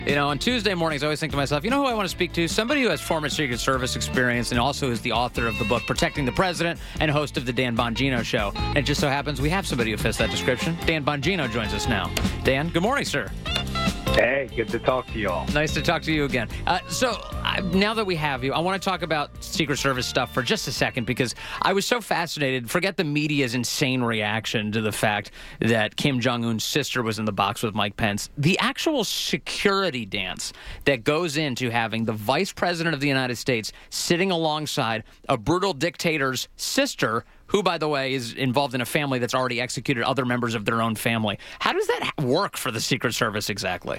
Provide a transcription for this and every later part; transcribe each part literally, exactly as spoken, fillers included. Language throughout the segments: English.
You know, on Tuesday mornings, I always think to myself, you know who I want to speak to? Somebody who has former Secret Service experience and also is the author of the book Protecting the President and host of the Dan Bongino Show. And it just so happens we have somebody who fits that description. Dan Bongino joins us now. Dan, good morning, sir. Hey, good to talk to you all. Nice to talk to you again. Uh, so uh, now that we have you, I want to talk about Secret Service stuff for just a second because I was so fascinated. Forget the media's insane reaction to the fact that Kim Jong-un's sister was in the box with Mike Pence. The actual security dance that goes into having the vice president of the United States sitting alongside a brutal dictator's sister, who, by the way, is involved in a family that's already executed other members of their own family. How does that work for the Secret Service exactly?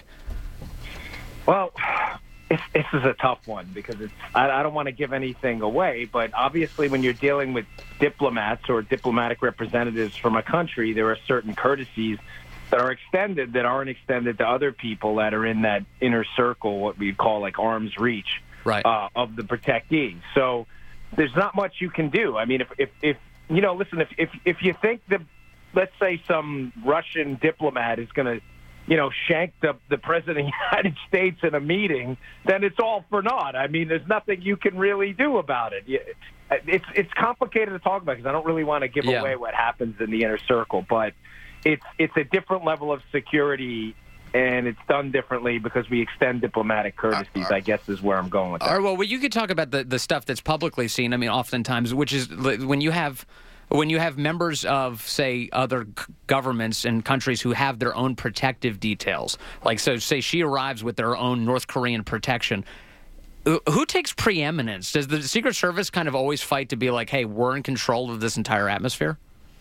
Well, it's, this is a tough one because it's, I, I don't want to give anything away, but obviously when you're dealing with diplomats or diplomatic representatives from a country, there are certain courtesies that are extended that aren't extended to other people that are in that inner circle, what we call like arm's reach, right. uh, of the protectee. So there's not much you can do. I mean, if if, if you know, listen, if, if if you think that, let's say some Russian diplomat is going to, you know, shank the, the president of the United States in a meeting, then it's all for naught. I mean, there's nothing you can really do about it. It's it's complicated to talk about because I don't really want to give yeah. away what happens in the inner circle, but it's it's a different level of security. And it's done differently because we extend diplomatic courtesies, I guess, is where I'm going with that. All right, well, you could talk about the, the stuff that's publicly seen, I mean, oftentimes, which is when you have when you have members of, say, other governments and countries who have their own protective details. Like, so, say she arrives with their own North Korean protection. Who takes preeminence? Does the Secret Service kind of always fight to be like, hey, we're in control of this entire atmosphere?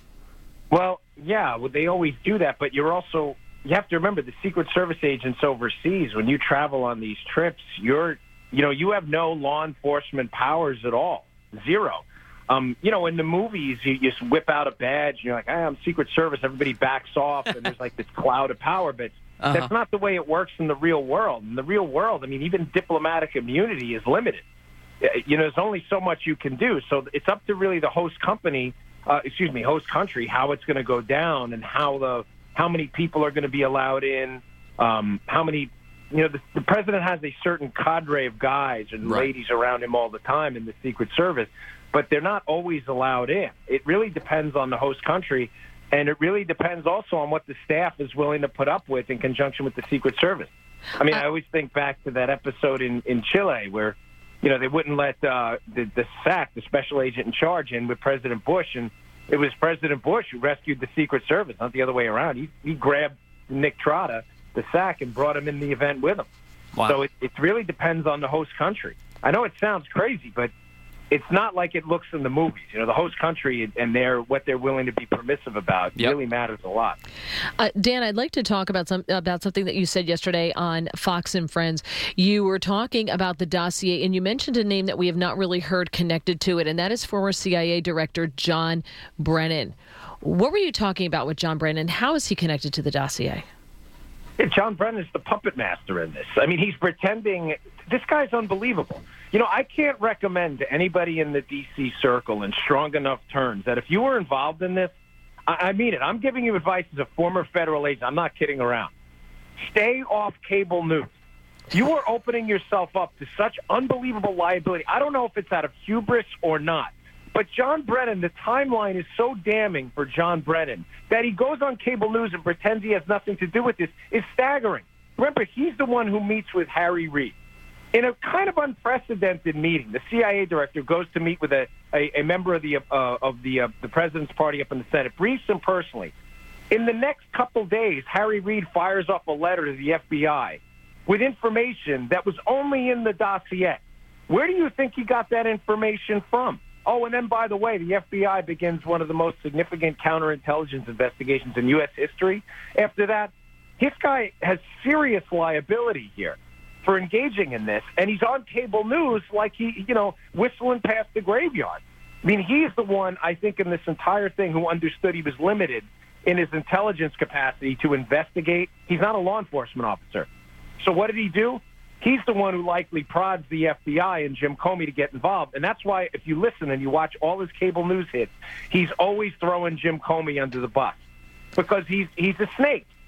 Well, yeah, well, they always do that, but you're also... You have to remember the Secret Service agents overseas, when you travel on these trips, you're, you know, you have no law enforcement powers at all. Zero. Um, you know, in the movies, you just whip out a badge, and you're like, hey, I'm Secret Service. Everybody backs off, and there's like this cloud of power. But uh-huh. that's not the way it works in the real world. In the real world, I mean, even diplomatic immunity is limited. You know, there's only so much you can do. So it's up to really the host company, uh, excuse me, host country, how it's going to go down and how the how many people are going to be allowed in, um, how many, you know, the, the president has a certain cadre of guys and right. ladies around him all the time in the Secret Service, but they're not always allowed in. It really depends on the host country, and it really depends also on what the staff is willing to put up with in conjunction with the Secret Service. I mean, I always think back to that episode in, in Chile where, you know, they wouldn't let uh, the, the S A C, the special agent in charge, in with President Bush, and it was President Bush who rescued the Secret Service, not the other way around. He, he grabbed Nick Trotta, the S A C, and brought him in the event with him. Wow. So it, it really depends on the host country. I know it sounds crazy, but it's not like it looks in the movies. You know, the host country and their what they're willing to be permissive about yep. really matters a lot. Uh, Dan, I'd like to talk about some about something that you said yesterday on Fox and Friends. You were talking about the dossier, and you mentioned a name that we have not really heard connected to it, and that is former C I A Director John Brennan. What were you talking about with John Brennan? How is he connected to the dossier? Yeah, John Brennan is the puppet master in this. I mean, he's pretending. This guy's unbelievable. You know, I can't recommend to anybody in the D C circle in strong enough terms that if you were involved in this, I, I mean it. I'm giving you advice as a former federal agent. I'm not kidding around. Stay off cable news. You are opening yourself up to such unbelievable liability. I don't know if it's out of hubris or not. But John Brennan, the timeline is so damning for John Brennan that he goes on cable news and pretends he has nothing to do with this is staggering. Remember, he's the one who meets with Harry Reid. In a kind of unprecedented meeting, the C I A director goes to meet with a, a, a member of the uh, of the uh, the president's party up in the Senate, briefs him personally. In the next couple days, Harry Reid fires off a letter to the F B I with information that was only in the dossier. Where do you think he got that information from? Oh, and then, by the way, the F B I begins one of the most significant counterintelligence investigations in U S history. After that, this guy has serious liability here for engaging in this, and he's on cable news like he, you know, whistling past the graveyard. I mean, he's the one, I think, in this entire thing who understood he was limited in his intelligence capacity to investigate. He's not a law enforcement officer. So what did he do? He's the one who likely prods the F B I and Jim Comey to get involved. And that's why if you listen and you watch all his cable news hits, he's always throwing Jim Comey under the bus because he's he's a snake.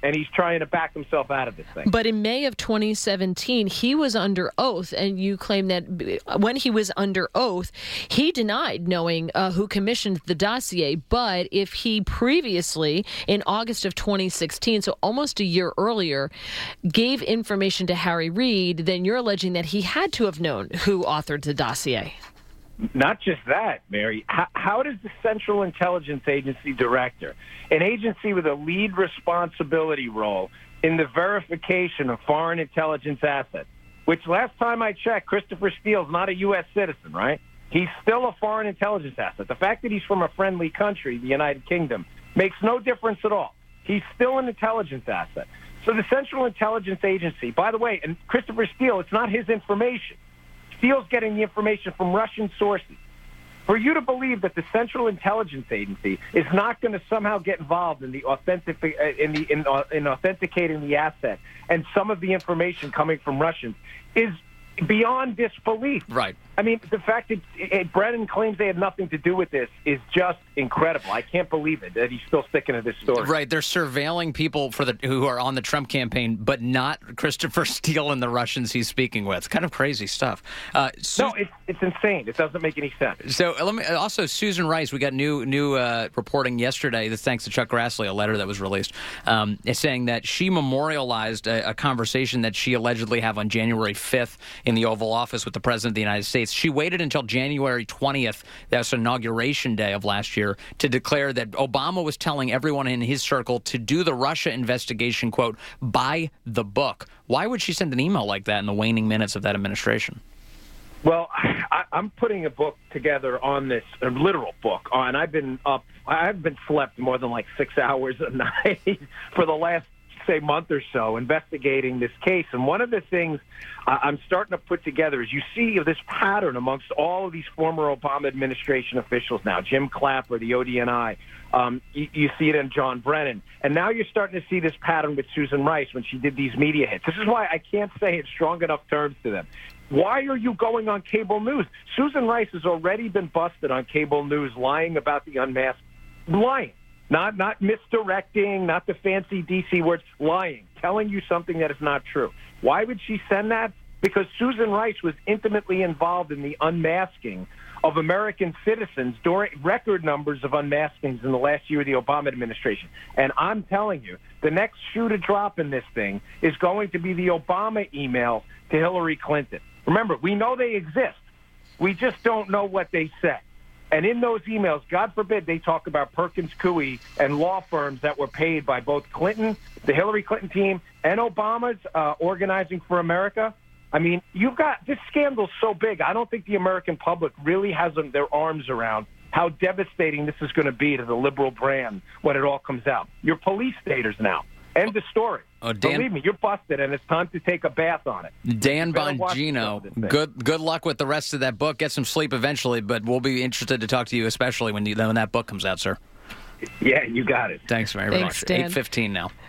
and he's trying to back himself out of this thing. But in May of twenty seventeen, he was under oath, and you claim that when he was under oath, he denied knowing uh, who commissioned the dossier. But if he previously, in August of twenty sixteen, so almost a year earlier, gave information to Harry Reid, then you're alleging that he had to have known who authored the dossier. Not just that, Mary. How, how does the Central Intelligence Agency director, an agency with a lead responsibility role in the verification of foreign intelligence assets, which last time I checked, Christopher Steele's not a U S citizen, right? He's still a foreign intelligence asset. The fact that he's from a friendly country, the United Kingdom, makes no difference at all. He's still an intelligence asset. So the Central Intelligence Agency, by the way, and Christopher Steele, it's not his information. Steele's getting the information from Russian sources. For you to believe that the Central Intelligence Agency is not going to somehow get involved in the authentic in the in, uh, in authenticating the asset and some of the information coming from Russians is beyond disbelief. Right. I mean, the fact that it, Brennan claims they had nothing to do with this is just incredible. I can't believe it that he's still sticking to this story. Right. They're surveilling people for the who are on the Trump campaign, but not Christopher Steele and the Russians he's speaking with. Kind of crazy stuff. Uh, Su- no, it's, it's insane. It doesn't make any sense. So let me also Susan Rice. We got new new uh, reporting yesterday. This thanks to Chuck Grassley, a letter that was released, um, is saying that she memorialized a, a conversation that she allegedly had on January fifth in the Oval Office with the President of the United States. She waited until January twentieth, that's inauguration day of last year, to declare that Obama was telling everyone in his circle to do the Russia investigation, quote, by the book. Why would she send an email like that in the waning minutes of that administration? Well, I, I'm putting a book together on this, a literal book, and I've been up, I've been slept more than like six hours a night for the last say month or so investigating this case. And one of the things uh, I'm starting to put together is you see this pattern amongst all of these former Obama administration officials now, Jim Clapper, the O D N I, um, you, you see it in John Brennan. And now you're starting to see this pattern with Susan Rice when she did these media hits. This is why I can't say in strong enough terms to them. Why are you going on cable news? Susan Rice has already been busted on cable news lying about the unmasked, lying. Not not misdirecting, not the fancy D C words, lying, telling you something that is not true. Why would she send that? Because Susan Rice was intimately involved in the unmasking of American citizens during record numbers of unmaskings in the last year of the Obama administration. And I'm telling you, the next shoe to drop in this thing is going to be the Obama email to Hillary Clinton. Remember, we know they exist. We just don't know what they said. And in those emails, God forbid, they talk about Perkins Coie and law firms that were paid by both Clinton, the Hillary Clinton team, and Obama's uh, Organizing for America. I mean, you've got this scandal so big, I don't think the American public really has them, their arms around how devastating this is going to be to the liberal brand when it all comes out. You're police staters now. End of story. Oh, Dan, Believe me, you're busted, and it's time to take a bath on it. Dan Bongino, good good luck with the rest of that book. Get some sleep eventually, but we'll be interested to talk to you, especially when, you, when that book comes out, sir. Yeah, you got it. Thanks very Thanks, much. Dan. eight fifteen now.